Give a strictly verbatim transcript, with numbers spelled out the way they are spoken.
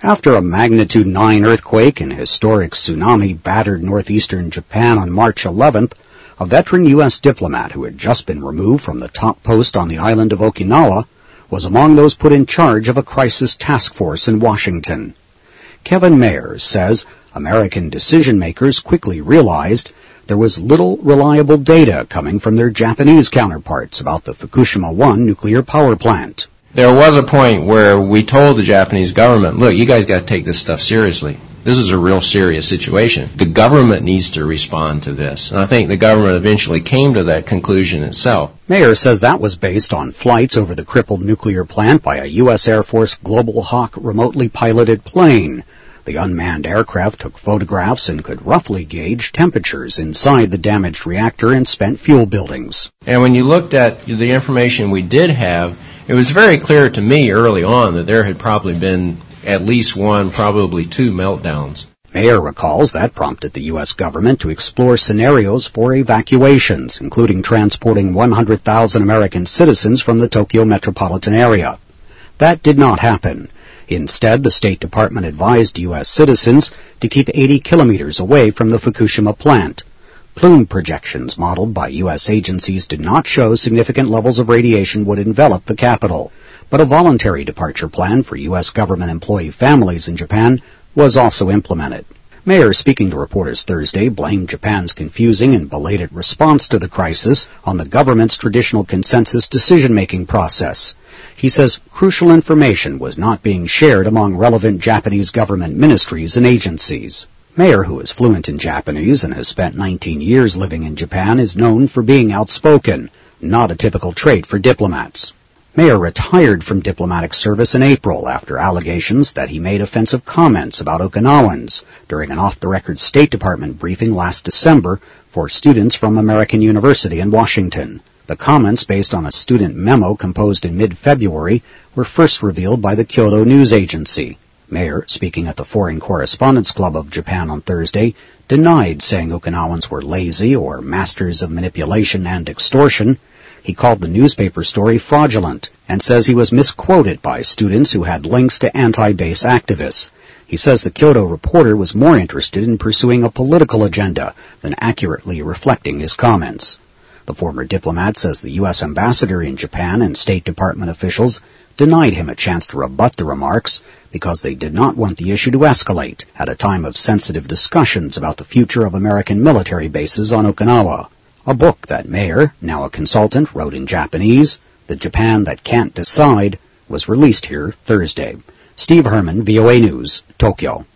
After a magnitude nine earthquake and historic tsunami battered northeastern Japan on March eleventh, a veteran U S diplomat who had just been removed from the top post on the island of Okinawa was among those put in charge of a crisis task force in Washington. Kevin Mayer says American decision-makers quickly realized there was little reliable data coming from their Japanese counterparts about the Fukushima one nuclear power plant. There was a point where we told the Japanese government, look, you guys got to take this stuff seriously. This is a real serious situation. The government needs to respond to this. And I think the government eventually came to that conclusion itself. Mayer says that was based on flights over the crippled nuclear plant by a U S Air Force Global Hawk remotely piloted plane. The unmanned aircraft took photographs and could roughly gauge temperatures inside the damaged reactor and spent fuel buildings. And when you looked at the information we did have, it was very clear to me early on that there had probably been at least one, probably two meltdowns. Mayer recalls that prompted the U S government to explore scenarios for evacuations, including transporting one hundred thousand American citizens from the Tokyo metropolitan area. That did not happen. Instead, the State Department advised U S citizens to keep eighty kilometers away from the Fukushima plant. Plume projections modeled by U S agencies did not show significant levels of radiation would envelop the capital, but a voluntary departure plan for U S government employee families in Japan was also implemented. Mayer, speaking to reporters Thursday, blamed Japan's confusing and belated response to the crisis on the government's traditional consensus decision-making process. He says crucial information was not being shared among relevant Japanese government ministries and agencies. Mayer, who is fluent in Japanese and has spent nineteen years living in Japan, is known for being outspoken, not a typical trait for diplomats. Mayer retired from diplomatic service in April after allegations that he made offensive comments about Okinawans during an off-the-record State Department briefing last December for students from American University in Washington. The comments, based on a student memo composed in mid-February, were first revealed by the Kyodo News Agency. Mayer, speaking at the Foreign Correspondents Club of Japan on Thursday, denied saying Okinawans were lazy or masters of manipulation and extortion. He called the newspaper story fraudulent and says he was misquoted by students who had links to anti-base activists. He says the Kyodo reporter was more interested in pursuing a political agenda than accurately reflecting his comments. The former diplomat says the U S ambassador in Japan and State Department officials denied him a chance to rebut the remarks because they did not want the issue to escalate at a time of sensitive discussions about the future of American military bases on Okinawa. A book that Mayer, now a consultant, wrote in Japanese, The Japan That Can't Decide, was released here Thursday. Steve Herman, V O A News, Tokyo.